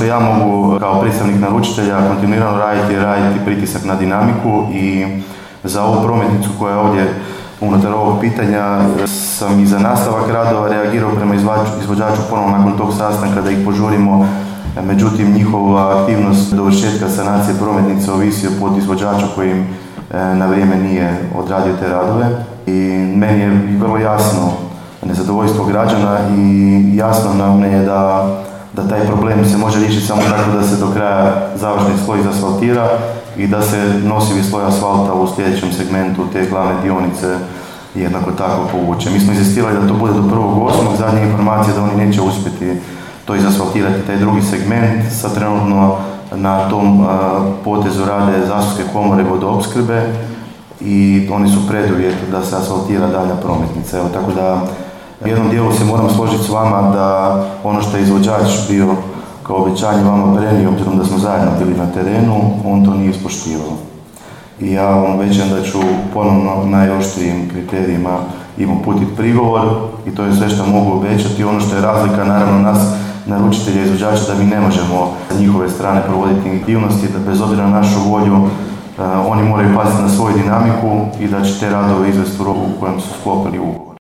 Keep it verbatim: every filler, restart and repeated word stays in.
što ja mogu kao predstavnik naručitelja kontinuirano raditi je raditi pritisak na dinamiku i za ovu prometnicu koja je ovdje unutar ovog pitanja sam i za nastavak radova reagirao prema izvođaču ponovno nakon tog sastanka da ih požurimo. Međutim, njihova aktivnost dovršetka sanacije prometnice ovisi o podizvođaču koji im na vrijeme nije odradio te radove. I meni je vrlo jasno nezadovoljstvo građana i jasno nam je da, da taj problem se može riješiti samo tako da se do kraja završni sloj izasfaltira i da se nosivi sloj asfalta u sljedećem segmentu te glavne dionice jednako tako povuče. Mi smo inzistirali da to bude do prvog osmog Zadnje informacije da oni neće uspjeti to izasfaltirati, taj drugi segment. Sad trenutno na tom uh, potezu rade Zasavske komore vodoopskrbe i oni su preduvjet da se asfaltira dalja prometnica. Evo, tako da u jednom dijelu se moram složiti s vama da ono što je izvođač bio kao obećanje vama prenio, obzirom da smo zajedno bili na terenu, on to nije ispoštivao. I ja vam obećam da ću ponovno najoštrijim kriterijima im uputiti prigovor i to je sve što mogu obećati. Ono što je razlika, naravno, nas naručitelja i izvođača, da mi ne možemo sa njihove strane provoditi aktivnosti, da bez obzira na našu volju uh, oni moraju paziti na svoju dinamiku i da će te radove izvesti u roku u kojem su sklopili ugovor.